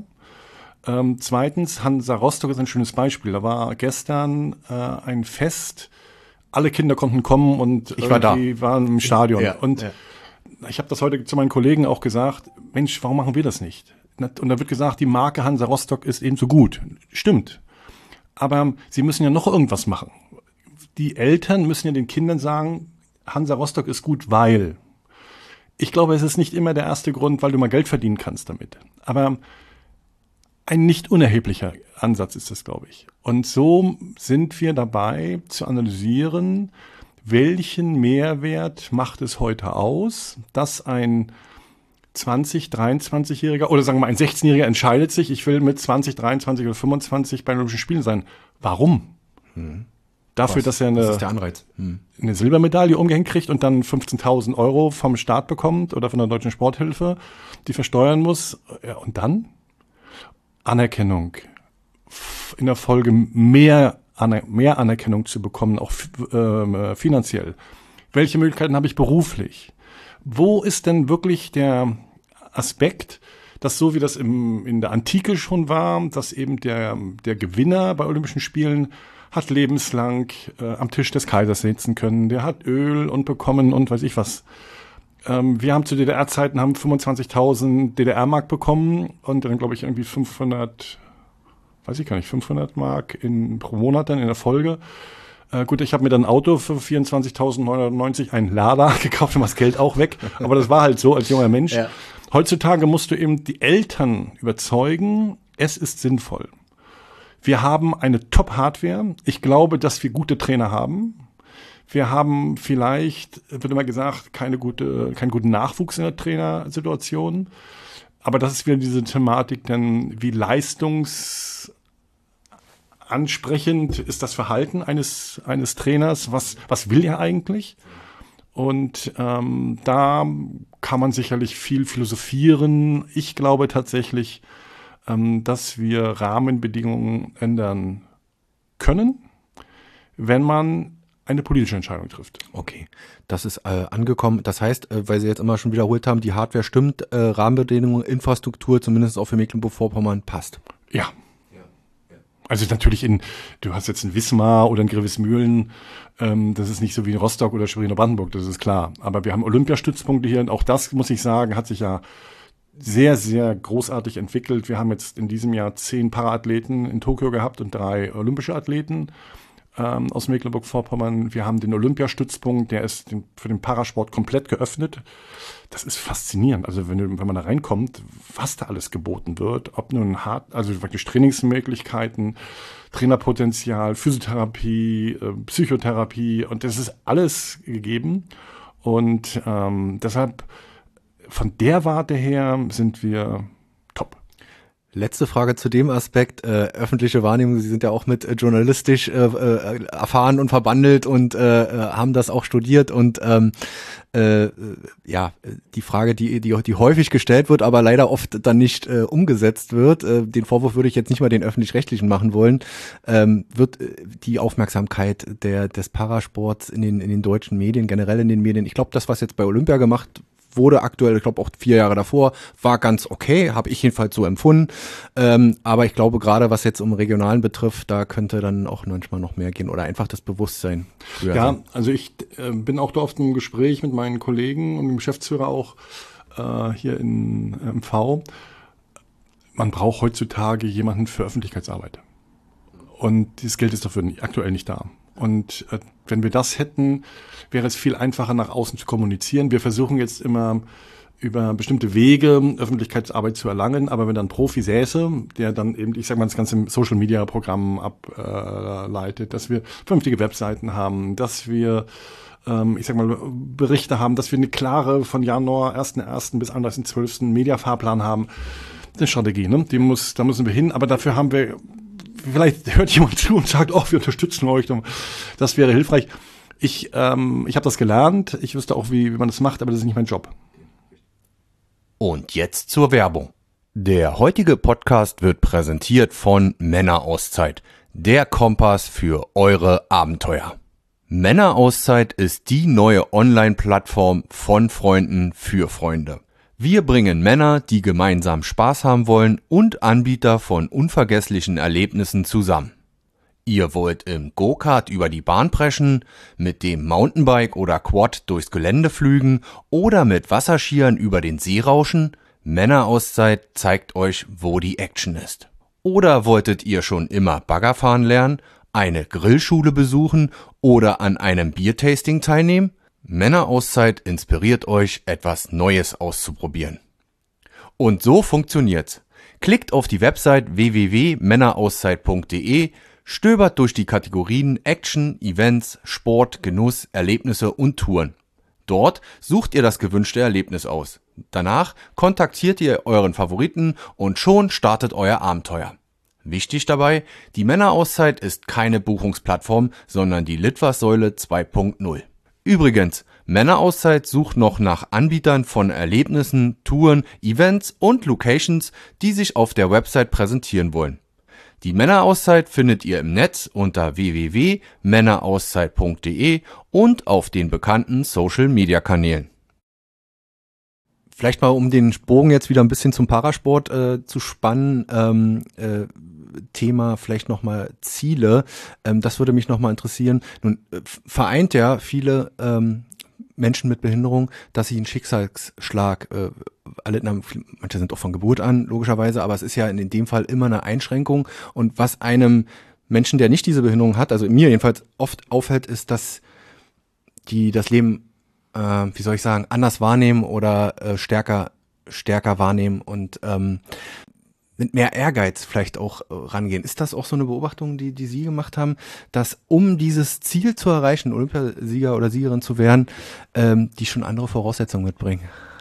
A: Ähm, zweitens, Hansa Rostock ist ein schönes Beispiel. Da war gestern äh, ein Fest, alle Kinder konnten kommen und
B: ich war da.
A: waren im Stadion.
B: Ja,
A: und
B: ja.
A: Ich habe das heute zu meinen Kollegen auch gesagt, Mensch, warum machen wir das nicht? Und da wird gesagt, die Marke Hansa Rostock ist eben so gut. Stimmt. Aber sie müssen ja noch irgendwas machen. Die Eltern müssen ja den Kindern sagen, Hansa Rostock ist gut, weil. Ich glaube, es ist nicht immer der erste Grund, weil du mal Geld verdienen kannst damit. Aber ein nicht unerheblicher Ansatz ist das, glaube ich. Und so sind wir dabei zu analysieren, welchen Mehrwert macht es heute aus, dass ein zwanzig-, dreiundzwanzigjähriger oder sagen wir mal ein sechzehnjähriger entscheidet sich, ich will mit zwanzig, dreiundzwanzig oder fünfundzwanzig bei den Olympischen Spielen sein. Warum? Hm. Dafür,
B: Was?
A: dass er eine,
B: das ist der Anreiz. Hm.
A: eine Silbermedaille umgehängt kriegt und dann fünfzehntausend Euro vom Staat bekommt oder von der Deutschen Sporthilfe, die versteuern muss. Ja, und dann Anerkennung. In der Folge mehr, Aner- mehr Anerkennung zu bekommen, auch äh, finanziell. Welche Möglichkeiten habe ich beruflich? Wo ist denn wirklich der Aspekt, dass so wie das im, in der Antike schon war, dass eben der, der Gewinner bei Olympischen Spielen hat lebenslang äh, am Tisch des Kaisers sitzen können, der hat Öl und bekommen und weiß ich was. Ähm, wir haben zu D D R-Zeiten haben fünfundzwanzigtausend D D R-Mark bekommen und dann glaube ich irgendwie fünfhundert, weiß ich gar nicht, fünfhundert Mark in, pro Monat dann in der Folge. Äh, gut, ich habe mir dann ein Auto für vierundzwanzigtausendneunhundertneunundneunzig, ein Lada gekauft und das Geld auch weg. Aber das war halt so als junger Mensch. Ja. Heutzutage musst du eben die Eltern überzeugen, es ist sinnvoll. Wir haben eine Top-Hardware. Ich glaube, dass wir gute Trainer haben. Wir haben vielleicht, wird immer gesagt, keine gute, keinen guten Nachwuchs in der Trainersituation. Aber das ist wieder diese Thematik, denn wie leistungsansprechend ist das Verhalten eines, eines Trainers? Was, was will er eigentlich? Und ähm, da kann man sicherlich viel philosophieren. Ich glaube tatsächlich, ähm, dass wir Rahmenbedingungen ändern können, wenn man eine politische Entscheidung trifft.
B: Okay, das ist äh, angekommen. Das heißt, äh, weil Sie jetzt immer schon wiederholt haben, die Hardware stimmt, äh, Rahmenbedingungen, Infrastruktur, zumindest auch für Mecklenburg-Vorpommern, passt.
A: Ja. Also natürlich in, du hast jetzt ein Wismar oder ein Grevesmühlen, ähm, das ist nicht so wie in Rostock oder Schwerin-Brandenburg, das ist klar. Aber wir haben Olympiastützpunkte hier und auch das, muss ich sagen, hat sich ja sehr, sehr großartig entwickelt. Wir haben jetzt in diesem Jahr zehn Paraathleten in Tokio gehabt und drei olympische Athleten ähm, aus Mecklenburg-Vorpommern. Wir haben den Olympiastützpunkt, der ist den, für den Parasport komplett geöffnet. Das ist faszinierend. Also wenn, du, wenn man da reinkommt, was da alles geboten wird, ob nun hart, also wirklich Trainingsmöglichkeiten, Trainerpotenzial, Physiotherapie, äh, Psychotherapie und das ist alles gegeben. Und ähm, deshalb von der Warte her sind wir top.
B: Letzte Frage zu dem Aspekt, äh, öffentliche Wahrnehmung. Sie sind ja auch mit äh, journalistisch äh, äh, erfahren und verbandelt und äh, haben das auch studiert und ähm, äh, ja, die Frage, die, die die häufig gestellt wird, aber leider oft dann nicht äh, umgesetzt wird, äh, den Vorwurf würde ich jetzt nicht mal den Öffentlich-Rechtlichen machen wollen, ähm, wird äh, die Aufmerksamkeit der des Parasports in den in den deutschen Medien, generell in den Medien, ich glaube, das, was jetzt bei Olympia gemacht wurde aktuell, ich glaube auch vier Jahre davor, war ganz okay, habe ich jedenfalls so empfunden. Ähm, aber ich glaube, gerade was jetzt um Regionalen betrifft, da könnte dann auch manchmal noch mehr gehen oder einfach das Bewusstsein höher
A: Ja,
B: sein.
A: also ich äh, bin auch da oft im Gespräch mit meinen Kollegen und dem Geschäftsführer auch äh, hier in M V. Man braucht heutzutage jemanden für Öffentlichkeitsarbeit. Und dieses Geld ist dafür aktuell nicht da. Und äh, wenn wir das hätten, wäre es viel einfacher, nach außen zu kommunizieren. Wir versuchen jetzt immer über bestimmte Wege Öffentlichkeitsarbeit zu erlangen, aber wenn dann ein Profi säße, der dann eben, ich sag mal, das ganze Social-Media-Programm ableitet, äh, dass wir vernünftige Webseiten haben, dass wir, ähm, ich sag mal, Berichte haben, dass wir eine klare von Januar ersten ersten bis einunddreißigsten zwölften Media-Fahrplan haben. Das ist eine Strategie, ne? Die muss, da müssen wir hin, aber dafür haben wir, vielleicht hört jemand zu und sagt, oh, wir unterstützen euch. Das wäre hilfreich. Ich, ähm, ich habe das gelernt. Ich wüsste auch, wie, wie man das macht, aber das ist nicht mein Job.
B: Und jetzt zur Werbung. Der heutige Podcast wird präsentiert von Männerauszeit, der Kompass für eure Abenteuer. Männerauszeit ist die neue Online-Plattform von Freunden für Freunde. Wir bringen Männer, die gemeinsam Spaß haben wollen und Anbieter von unvergesslichen Erlebnissen zusammen. Ihr wollt im Go-Kart über die Bahn preschen, mit dem Mountainbike oder Quad durchs Gelände flügen oder mit Wasserskiern über den See rauschen? Männerauszeit zeigt euch, wo die Action ist. Oder wolltet ihr schon immer Baggerfahren lernen, eine Grillschule besuchen oder an einem Biertasting teilnehmen? Männerauszeit inspiriert euch, etwas Neues auszuprobieren. Und so funktioniert's. Klickt auf die Website w w w punkt männerauszeit punkt d e, stöbert durch die Kategorien Action, Events, Sport, Genuss, Erlebnisse und Touren. Dort sucht ihr das gewünschte Erlebnis aus. Danach kontaktiert ihr euren Favoriten und schon startet euer Abenteuer. Wichtig dabei, die Männerauszeit ist keine Buchungsplattform, sondern die Litwas-Säule zwei Punkt null. Übrigens, Männerauszeit sucht noch nach Anbietern von Erlebnissen, Touren, Events und Locations, die sich auf der Website präsentieren wollen. Die Männerauszeit findet ihr im Netz unter w w w punkt männerauszeit punkt de und auf den bekannten Social-Media-Kanälen. Vielleicht mal, um den Bogen jetzt wieder ein bisschen zum Parasport äh, zu spannen, ähm, äh, Thema vielleicht nochmal Ziele. Ähm, das würde mich nochmal interessieren. Nun äh, vereint ja viele ähm, Menschen mit Behinderung, dass sie einen Schicksalsschlag äh, erlitten haben. Manche sind auch von Geburt an, logischerweise, aber es ist ja in dem Fall immer eine Einschränkung. Und was einem Menschen, der nicht diese Behinderung hat, also mir jedenfalls oft auffällt, ist, dass die das Leben, äh, wie soll ich sagen, anders wahrnehmen oder äh, stärker stärker wahrnehmen und ähm, mit mehr Ehrgeiz vielleicht auch äh, rangehen. Ist das auch so eine Beobachtung, die die Sie gemacht haben, dass um dieses Ziel zu erreichen, Olympiasieger oder Siegerin zu werden, ähm, die schon andere Voraussetzungen mitbringen?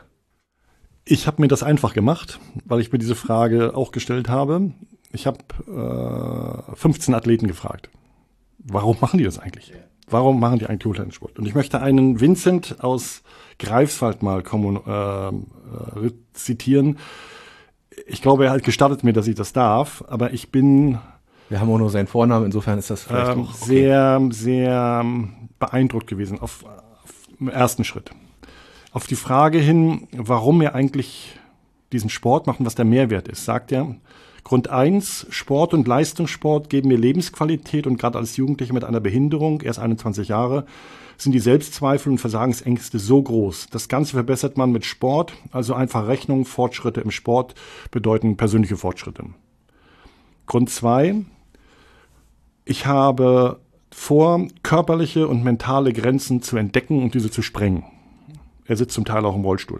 A: Ich habe mir das einfach gemacht, weil ich mir diese Frage auch gestellt habe. Ich habe äh, fünfzehn Athleten gefragt. Warum machen die das eigentlich? Warum machen die eigentlich Hochleistungssport? Und ich möchte einen Vincent aus Greifswald mal kommun, äh, äh, zitieren. Ich glaube, er hat gestattet mir, dass ich das darf, aber ich bin...
B: Wir haben auch nur seinen Vornamen, insofern ist das vielleicht
A: ähm,
B: auch okay.
A: sehr, sehr beeindruckt gewesen auf, auf dem ersten Schritt. Auf die Frage hin, warum er eigentlich diesen Sport macht und was der Mehrwert ist, sagt er, Grund eins, Sport und Leistungssport geben mir Lebensqualität und gerade als Jugendlicher mit einer Behinderung, erst einundzwanzig Jahre, sind die Selbstzweifel und Versagensängste so groß. Das Ganze verbessert man mit Sport, also einfach Rechnung, Fortschritte im Sport bedeuten persönliche Fortschritte. Grund zwei, ich habe vor, körperliche und mentale Grenzen zu entdecken und diese zu sprengen. Er sitzt zum Teil auch im Rollstuhl.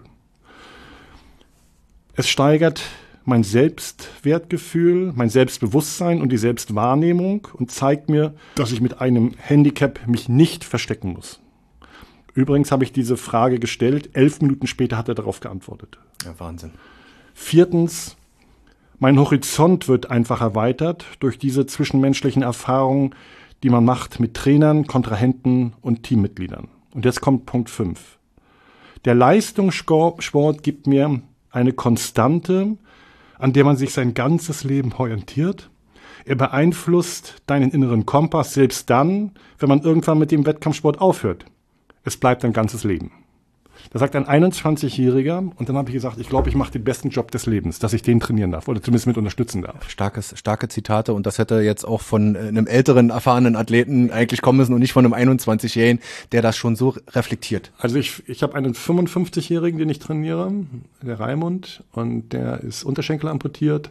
A: Es steigert mein Selbstwertgefühl, mein Selbstbewusstsein und die Selbstwahrnehmung und zeigt mir, dass ich mit einem Handicap mich nicht verstecken muss. Übrigens habe ich diese Frage gestellt, elf Minuten später hat er darauf geantwortet.
B: Ja, Wahnsinn.
A: Viertens, mein Horizont wird einfach erweitert durch diese zwischenmenschlichen Erfahrungen, die man macht mit Trainern, Kontrahenten und Teammitgliedern. Und jetzt kommt Punkt fünf. Der Leistungssport gibt mir eine Konstante, an der man sich sein ganzes Leben orientiert. Er beeinflusst deinen inneren Kompass, selbst dann, wenn man irgendwann mit dem Wettkampfsport aufhört. Es bleibt dein ganzes Leben. Das sagt ein einundzwanzigjähriger und dann habe ich gesagt, ich glaube, ich mache den besten Job des Lebens, dass ich den trainieren darf oder zumindest mit unterstützen darf.
B: Starkes, starke Zitate und das hätte jetzt auch von einem älteren, erfahrenen Athleten eigentlich kommen müssen und nicht von einem einundzwanzigjährigen, der das schon so reflektiert.
A: Also ich, ich habe einen fünfundfünfzigjährigen, den ich trainiere, der Raimund, und der ist Unterschenkel amputiert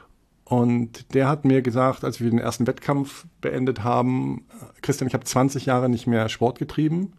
A: und der hat mir gesagt, als wir den ersten Wettkampf beendet haben, Christian, ich habe zwanzig Jahre nicht mehr Sport getrieben.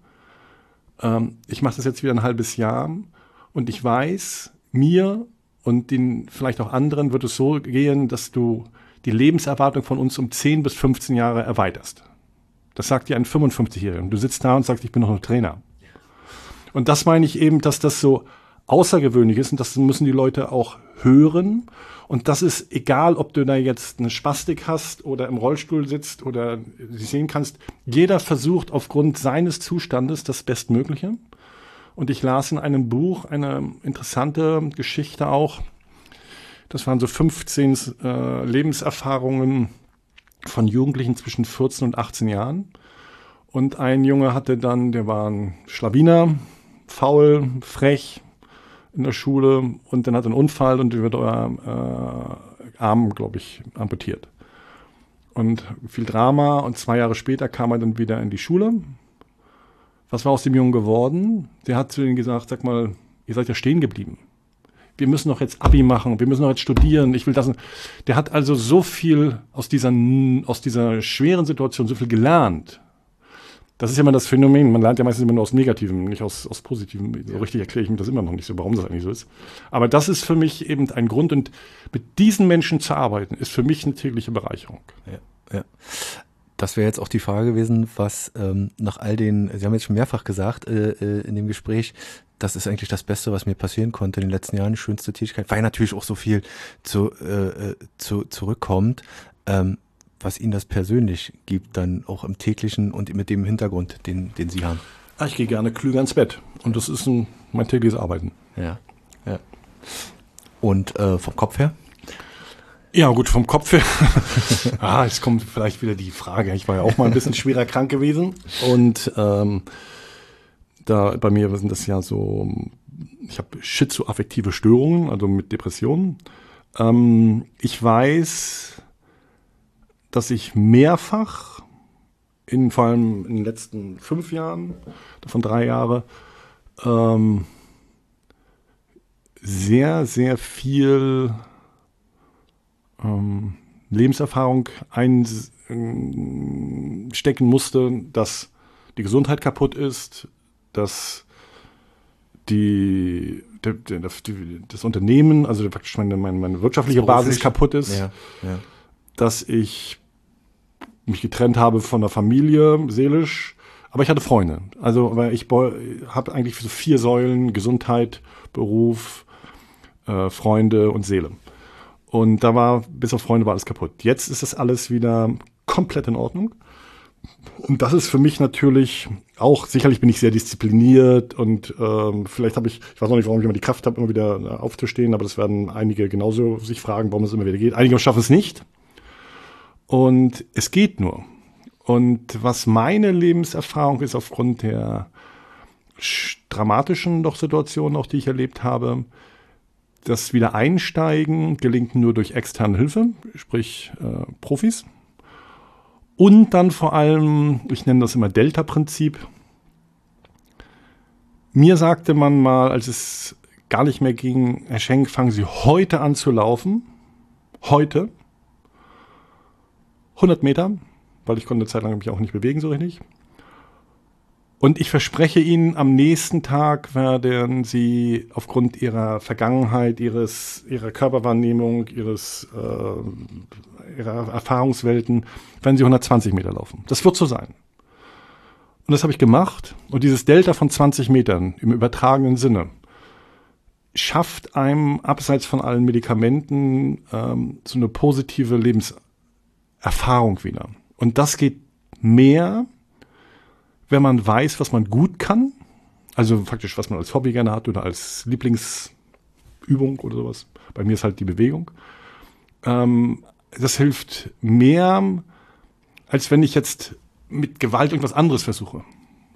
A: Ich mache das jetzt wieder ein halbes Jahr und ich weiß, mir und den vielleicht auch anderen wird es so gehen, dass du die Lebenserwartung von uns um zehn bis fünfzehn Jahre erweiterst. Das sagt dir ein fünfundfünfzigjähriger. Du sitzt da und sagst, ich bin noch ein Trainer. Und das meine ich eben, dass das so außergewöhnlich ist und das müssen die Leute auch hören. Und das ist egal, ob du da jetzt eine Spastik hast oder im Rollstuhl sitzt oder sie sehen kannst. Jeder versucht aufgrund seines Zustandes das Bestmögliche. Und ich las in einem Buch eine interessante Geschichte auch. Das waren so fünfzehn äh, Lebenserfahrungen von Jugendlichen zwischen vierzehn und achtzehn Jahren. Und ein Junge hatte dann, der war ein Schlawiner, faul, frech, in der Schule und dann hat er einen Unfall und wird euer äh, Arm, glaube ich, amputiert. Und viel Drama und zwei Jahre später kam er dann wieder in die Schule. Was war aus dem Jungen geworden? Der hat zu ihnen gesagt, sag mal, ihr seid ja stehen geblieben. Wir müssen doch jetzt Abi machen, wir müssen doch jetzt studieren, ich will das. Der hat also so viel aus dieser, aus dieser schweren Situation, so viel gelernt. Das ist ja immer das Phänomen, man lernt ja meistens immer nur aus Negativem, nicht aus, aus Positivem. So richtig erkläre ich mir das immer noch nicht so, warum das eigentlich so ist. Aber das ist für mich eben ein Grund und mit diesen Menschen zu arbeiten, ist für mich eine tägliche Bereicherung.
B: Ja, ja. Das wäre jetzt auch die Frage gewesen, was ähm, nach all den, Sie haben jetzt schon mehrfach gesagt äh, äh, in dem Gespräch, das ist eigentlich das Beste, was mir passieren konnte in den letzten Jahren, die schönste Tätigkeit, weil natürlich auch so viel zu, äh, zu, zurückkommt, ähm, was Ihnen das persönlich gibt, dann auch im täglichen und mit dem Hintergrund, den, den Sie haben.
A: Ich gehe gerne klüger ins Bett und das ist ein, mein tägliches Arbeiten.
B: Ja, ja. Und äh, vom Kopf her?
A: Ja, gut, vom Kopf her. ah, jetzt kommt vielleicht wieder die Frage. Ich war ja auch mal ein bisschen schwerer krank gewesen. Und ähm, da bei mir sind das ja so, ich habe schizoaffektive Störungen, also mit Depressionen. Ähm, ich weiß, dass ich mehrfach, in, vor allem in den letzten fünf Jahren, davon drei Jahre, ähm, sehr, sehr viel ähm, Lebenserfahrung einstecken musste, dass die Gesundheit kaputt ist, dass die, die, die das Unternehmen, also praktisch meine, meine, meine wirtschaftliche Basis kaputt ist,
B: ja, ja.
A: dass ich mich getrennt habe von der Familie, seelisch, aber ich hatte Freunde. Also weil ich habe eigentlich so vier Säulen: Gesundheit, Beruf, äh, Freunde und Seele. Und da war, bis auf Freunde war alles kaputt. Jetzt ist das alles wieder komplett in Ordnung. Und das ist für mich natürlich auch, sicherlich bin ich sehr diszipliniert und ähm, vielleicht habe ich, ich weiß noch nicht, warum ich immer die Kraft habe, immer wieder aufzustehen, aber das werden einige genauso sich fragen, warum es immer wieder geht. Einige schaffen es nicht. Und es geht nur. Und was meine Lebenserfahrung ist, aufgrund der dramatischen doch Situationen, auch die ich erlebt habe, das Wiedereinsteigen gelingt nur durch externe Hilfe, sprich äh, Profis. Und dann vor allem, ich nenne das immer Delta-Prinzip. Mir sagte man mal, als es gar nicht mehr ging, Herr Schenk, fangen Sie heute an zu laufen. Heute. hundert Meter, weil ich konnte eine Zeit lang mich auch nicht bewegen so richtig. Und ich verspreche Ihnen, am nächsten Tag werden Sie aufgrund Ihrer Vergangenheit, Ihres, Ihrer Körperwahrnehmung, Ihres, äh, Ihrer Erfahrungswelten, werden Sie hundertzwanzig Meter laufen. Das wird so sein. Und das habe ich gemacht. Und dieses Delta von zwanzig Metern im übertragenen Sinne schafft einem, abseits von allen Medikamenten, ähm, so eine positive Lebenserfahrung wieder. Und das geht mehr, wenn man weiß, was man gut kann, also faktisch, was man als Hobby gerne hat oder als Lieblingsübung oder sowas. Bei mir ist halt die Bewegung. Ähm, das hilft mehr, als wenn ich jetzt mit Gewalt irgendwas anderes versuche.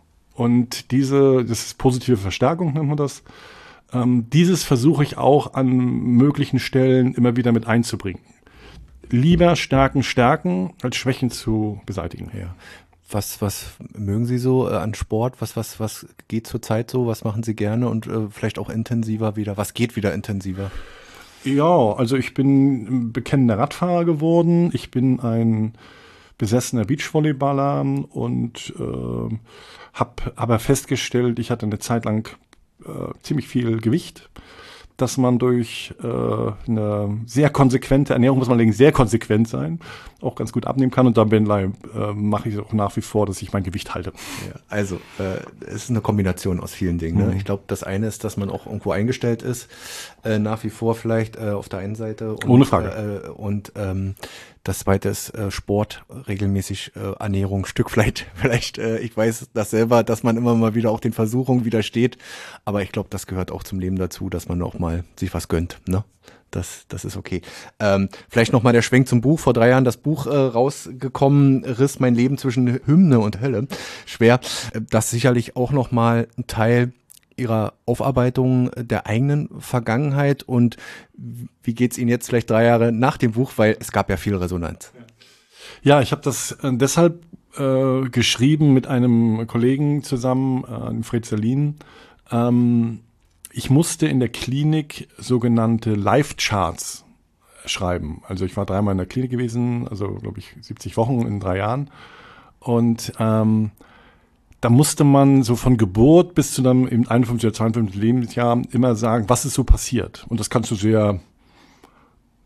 A: Und diese, das ist positive Verstärkung, nennt man das. Ähm, dieses versuche ich auch an möglichen Stellen immer wieder mit einzubringen. Lieber Stärken stärken, als Schwächen zu beseitigen.
B: Ja. Was, was mögen Sie so äh, an Sport? Was, was, was geht zurzeit so? Was machen Sie gerne und äh, vielleicht auch intensiver wieder? Was geht wieder intensiver?
A: Ja, also ich bin ein bekennender Radfahrer geworden. Ich bin ein besessener Beachvolleyballer und äh, habe aber festgestellt, ich hatte eine Zeit lang äh, ziemlich viel Gewicht, dass man durch äh, eine sehr konsequente Ernährung, muss man allerdings sehr konsequent sein, auch ganz gut abnehmen kann. Und da äh, mache ich auch nach wie vor, dass ich mein Gewicht halte.
B: Ja, also äh, es ist eine Kombination aus vielen Dingen. Ne? Mhm. Ich glaube, das eine ist, dass man auch irgendwo eingestellt ist, äh, nach wie vor vielleicht äh, auf der einen Seite. Und,
A: ohne Frage.
B: Äh, und ähm, das zweite ist äh, Sport, regelmäßig äh, Ernährung, Stück vielleicht, vielleicht äh, ich weiß das selber, dass man immer mal wieder auch den Versuchungen widersteht, aber ich glaube, das gehört auch zum Leben dazu, dass man auch mal sich was gönnt, ne? Das, das ist okay. Ähm, vielleicht nochmal der Schwenk zum Buch. Vor drei Jahren das Buch äh, rausgekommen, Riss mein Leben zwischen Hymne und Hölle. Schwer. Das ist sicherlich auch nochmal ein Teil Ihrer Aufarbeitung der eigenen Vergangenheit. Und wie geht's Ihnen jetzt vielleicht drei Jahre nach dem Buch? Weil es gab ja viel Resonanz.
A: Ja, ich habe das äh, deshalb äh, geschrieben mit einem Kollegen zusammen, äh, Fred Zerlin. Ähm, Ich musste in der Klinik sogenannte Life-Charts schreiben. Also ich war dreimal in der Klinik gewesen, also glaube ich siebzig Wochen in drei Jahren. Und ähm, da musste man so von Geburt bis zu einem im einundfünfzig oder zweiundfünfzig Lebensjahr immer sagen, was ist so passiert. Und das kannst du sehr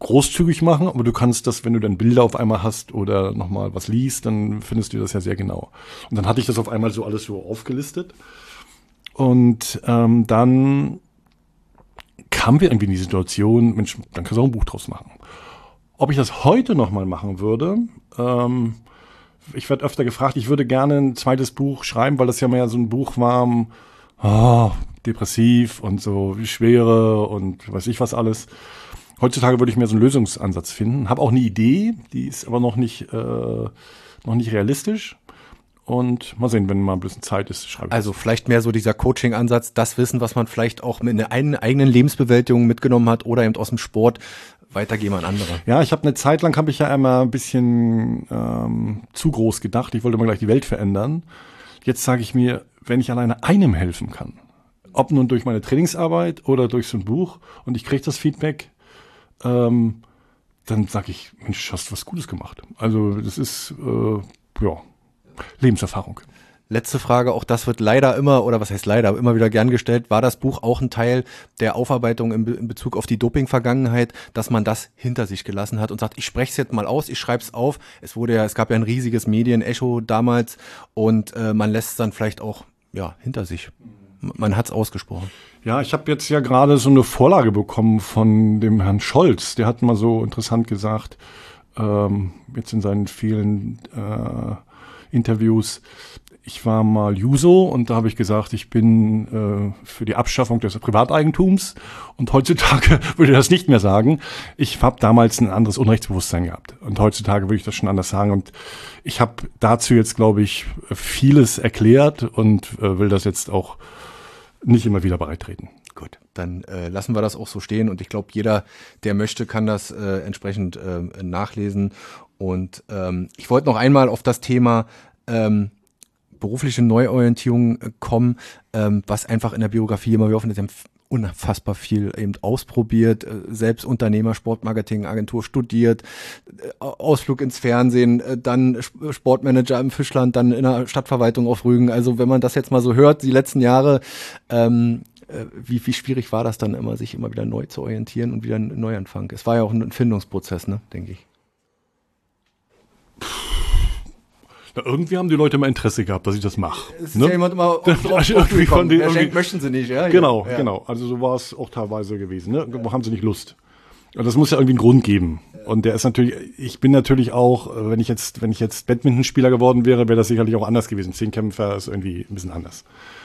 A: großzügig machen, aber du kannst das, wenn du dann Bilder auf einmal hast oder nochmal was liest, dann findest du das ja sehr genau. Und dann hatte ich das auf einmal so alles so aufgelistet. Und ähm, dann kamen wir irgendwie in die Situation, Mensch, dann kannst du auch ein Buch draus machen. Ob ich das heute nochmal machen würde, ähm, ich werde öfter gefragt, ich würde gerne ein zweites Buch schreiben, weil das ja mehr so ein Buch war, oh, depressiv und so Schwere und weiß ich was alles. Heutzutage würde ich mehr so einen Lösungsansatz finden. Habe auch eine Idee, die ist aber noch nicht, äh, noch nicht realistisch. Und mal sehen, wenn mal ein bisschen Zeit ist, schreibe ich.
B: Also vielleicht mehr so dieser Coaching-Ansatz, das Wissen, was man vielleicht auch mit einer eigenen Lebensbewältigung mitgenommen hat oder eben aus dem Sport, weitergeben an andere.
A: Ja, ich habe eine Zeit lang, habe ich ja immer ein bisschen ähm, zu groß gedacht. Ich wollte immer gleich die Welt verändern. Jetzt sage ich mir, wenn ich alleine einem helfen kann, ob nun durch meine Trainingsarbeit oder durch so ein Buch und ich kriege das Feedback, Ähm, dann sage ich, Mensch, hast du was Gutes gemacht. Also das ist, äh, ja, Lebenserfahrung.
B: Letzte Frage, auch das wird leider immer, oder was heißt leider, immer wieder gern gestellt. War das Buch auch ein Teil der Aufarbeitung in, Be- in Bezug auf die Doping-Vergangenheit, dass man das hinter sich gelassen hat und sagt, ich spreche es jetzt mal aus, ich schreibe es auf. Es wurde ja, es gab ja ein riesiges Medienecho damals und äh, man lässt es dann vielleicht auch ja hinter sich. Man hat es ausgesprochen.
A: Ja, ich habe jetzt ja gerade so eine Vorlage bekommen von dem Herrn Scholz. Der hat mal so interessant gesagt, ähm, jetzt in seinen vielen äh, Interviews, ich war mal Juso und da habe ich gesagt, ich bin äh, für die Abschaffung des Privateigentums und heutzutage würde ich das nicht mehr sagen. Ich habe damals ein anderes Unrechtsbewusstsein gehabt und heutzutage würde ich das schon anders sagen und ich habe dazu jetzt, glaube ich, vieles erklärt und äh, will das jetzt auch nicht immer wieder beitreten.
B: Gut, dann äh, lassen wir das auch so stehen und ich glaube, jeder, der möchte, kann das äh, entsprechend äh, nachlesen. Und ähm, ich wollte noch einmal auf das Thema ähm, berufliche Neuorientierung äh, kommen, ähm, was einfach in der Biografie immer wieder offen ist. Sie haben unfassbar viel eben ausprobiert, äh, selbst Unternehmer, Sportmarketing, Agentur studiert, äh, Ausflug ins Fernsehen, äh, dann Sp- Sportmanager im Fischland, dann in der Stadtverwaltung auf Rügen. Also wenn man das jetzt mal so hört, die letzten Jahre, ähm, äh, wie, wie schwierig war das dann immer, sich immer wieder neu zu orientieren und wieder einen Neuanfang? Es war ja auch ein Findungsprozess, ne, denke ich.
A: Na, irgendwie haben die Leute immer Interesse gehabt, dass ich das mache.
B: Es ist
A: ne?
B: ja jemand immer auf, drauf,
A: Also
B: drauf
A: irgendwie von denen
B: Herr Schenk,
A: irgendwie-
B: möchten Sie nicht, ja?
A: Genau,
B: ja.
A: genau. Also so war es auch teilweise gewesen. Ne? Wo haben sie nicht Lust? Und das muss ja irgendwie einen Grund geben. Und der ist natürlich, ich bin natürlich auch, äh, wenn ich jetzt, wenn ich jetzt Badmintonspieler geworden wäre, wäre das sicherlich auch anders gewesen. Zehnkämpfer ist irgendwie ein bisschen anders.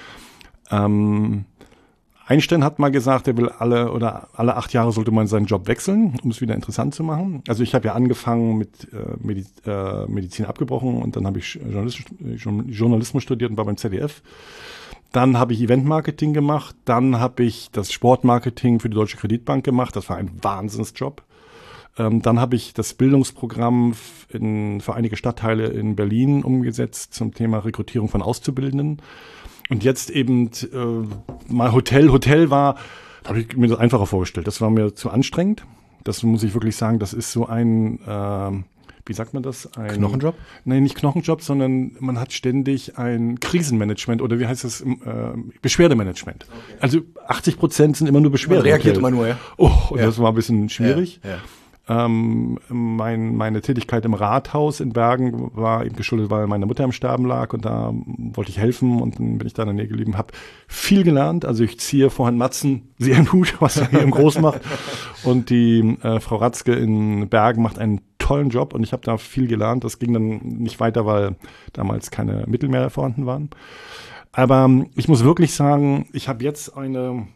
A: Ähm, Einstein hat mal gesagt, er will alle oder alle acht Jahre sollte man seinen Job wechseln, um es wieder interessant zu machen. Also ich habe ja angefangen mit äh, Mediz, äh, Medizin abgebrochen und dann habe ich Journalismus, Journalismus studiert und war beim Z D F. Dann habe ich Eventmarketing gemacht, dann habe ich das Sportmarketing für die Deutsche Kreditbank gemacht. Das war ein Wahnsinnsjob. Ähm, dann habe ich das Bildungsprogramm in, für einige Stadtteile in Berlin umgesetzt zum Thema Rekrutierung von Auszubildenden. Und jetzt eben äh, mal Hotel. Hotel war, da habe ich mir das einfacher vorgestellt. Das war mir zu anstrengend. Das muss ich wirklich sagen, das ist so ein, äh, wie sagt man das? Ein
B: Knochenjob?
A: Nein, nicht Knochenjob, sondern man hat ständig ein Krisenmanagement oder wie heißt das? Äh, Beschwerdemanagement. Okay. Also achtzig Prozent sind immer nur Beschwerden.
B: Man reagiert immer nur, ja.
A: Oh, und
B: Ja.
A: das war ein bisschen schwierig.
B: Ja, ja.
A: Ähm, mein, meine Tätigkeit im Rathaus in Bergen war eben geschuldet, weil meine Mutter im Sterben lag und da wollte ich helfen und dann bin ich da in der Nähe geblieben, habe viel gelernt. Also ich ziehe vor Herrn Matzen sehr einen Hut, was er hier im Groß macht. Und die äh, Frau Ratzke in Bergen macht einen tollen Job und ich habe da viel gelernt. Das ging dann nicht weiter, weil damals keine Mittel mehr vorhanden waren. Aber ich muss wirklich sagen, ich habe jetzt eine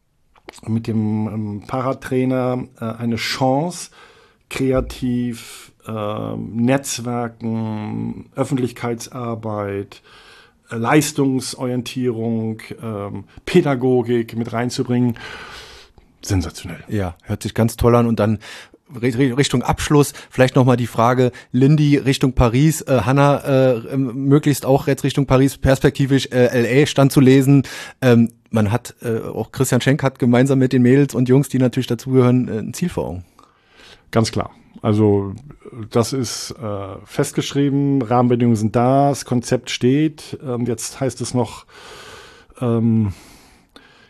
A: mit dem ähm, Paratrainer äh, eine Chance, kreativ, äh, Netzwerken, Öffentlichkeitsarbeit, äh, Leistungsorientierung, äh, Pädagogik mit reinzubringen. Sensationell.
B: Ja, hört sich ganz toll an und dann Richtung Abschluss vielleicht nochmal die Frage, Lindy Richtung Paris, äh, Hanna äh, möglichst auch jetzt Richtung Paris, perspektivisch äh, L A stand zu lesen. Ähm, man hat, äh, auch Christian Schenk hat gemeinsam mit den Mädels und Jungs, die natürlich dazugehören, äh, ein Ziel vor Augen.
A: Ganz klar. Also das ist äh, festgeschrieben, Rahmenbedingungen sind da, das Konzept steht. Ähm, jetzt heißt es noch, ähm,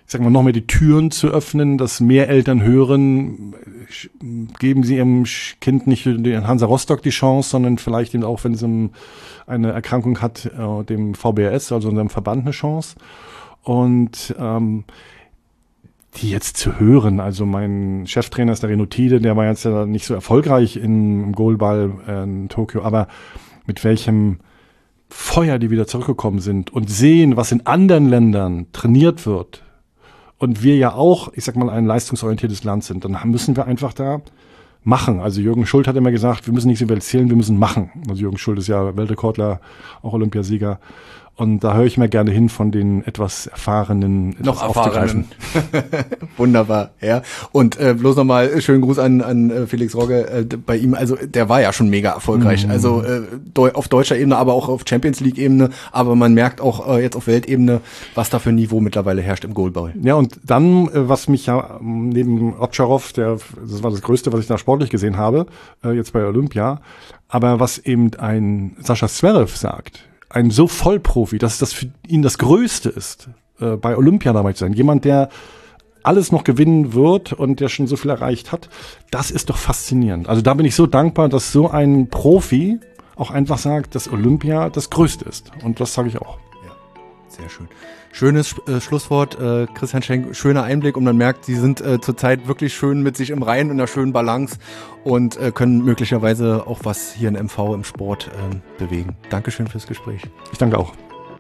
A: ich sag mal, noch mehr die Türen zu öffnen, dass mehr Eltern hören, geben sie ihrem Kind nicht den Hansa Rostock die Chance, sondern vielleicht eben auch, wenn es eine Erkrankung hat, dem V B R S, also unserem Verband, eine Chance. Und ähm, die jetzt zu hören, also mein Cheftrainer ist der Reno Tiede, der war jetzt ja nicht so erfolgreich im Goalball in Tokio, aber mit welchem Feuer die wieder zurückgekommen sind und sehen, was in anderen Ländern trainiert wird und wir ja auch, ich sag mal, ein leistungsorientiertes Land sind, dann müssen wir einfach da machen. Also Jürgen Schult hat immer gesagt, wir müssen nicht so erzählen, wir müssen machen. Also Jürgen Schult ist ja Weltrekordler, auch Olympiasieger. Und da höre ich mir gerne hin von den etwas erfahrenen, etwas
B: noch erfahrenen. Wunderbar, ja. Und äh, bloß nochmal schönen Gruß an, an äh, Felix Rogge äh, bei ihm. Also der war ja schon mega erfolgreich. Mhm. Also äh, deu- auf deutscher Ebene, aber auch auf Champions League Ebene. Aber man merkt auch äh, jetzt auf Weltebene, was da für ein Niveau mittlerweile herrscht im Goalball.
A: Ja, und dann, äh, was mich ja neben Ovtcharov, der, das war das Größte, was ich da sportlich gesehen habe, äh, jetzt bei Olympia, aber was eben ein Sascha Zverev sagt, ein so Vollprofi, dass das für ihn das Größte ist, äh, bei Olympia dabei zu sein. Jemand, der alles noch gewinnen wird und der schon so viel erreicht hat, das ist doch faszinierend. Also da bin ich so dankbar, dass so ein Profi auch einfach sagt, dass Olympia das Größte ist. Und das sage ich auch.
B: Ja, sehr schön. Schönes äh, Schlusswort, äh, Christian Schenk, schöner Einblick und man merkt, Sie sind äh, zurzeit wirklich schön mit sich im Reinen und einer schönen Balance und äh, können möglicherweise auch was hier in M V im Sport äh, bewegen. Dankeschön fürs Gespräch.
A: Ich danke auch.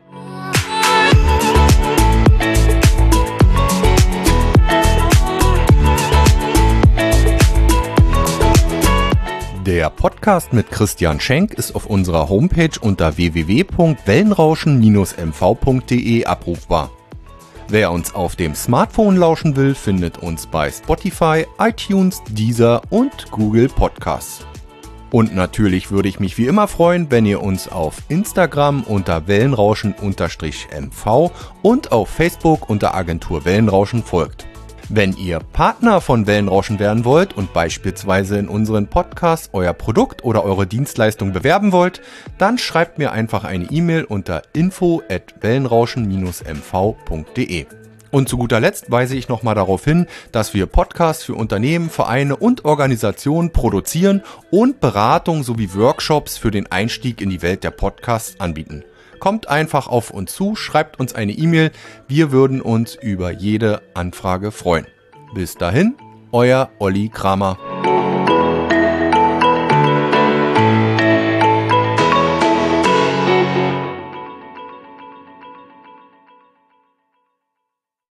B: Der Podcast mit Christian Schenk ist auf unserer Homepage unter w w w punkt wellenrauschen Bindestrich m v punkt d e abrufbar. Wer uns auf dem Smartphone lauschen will, findet uns bei Spotify, iTunes, Deezer und Google Podcasts. Und natürlich würde ich mich wie immer freuen, wenn ihr uns auf Instagram unter wellenrauschen-m v und auf Facebook unter Agentur Wellenrauschen folgt. Wenn ihr Partner von Wellenrauschen werden wollt und beispielsweise in unseren Podcasts euer Produkt oder eure Dienstleistung bewerben wollt, dann schreibt mir einfach eine E-Mail unter info at wellenrauschen Bindestrich m v punkt d e. Und zu guter Letzt weise ich nochmal darauf hin, dass wir Podcasts für Unternehmen, Vereine und Organisationen produzieren und Beratung sowie Workshops für den Einstieg in die Welt der Podcasts anbieten. Kommt einfach auf uns zu, schreibt uns eine E-Mail. Wir würden uns über jede Anfrage freuen. Bis dahin, euer Olli Kramer.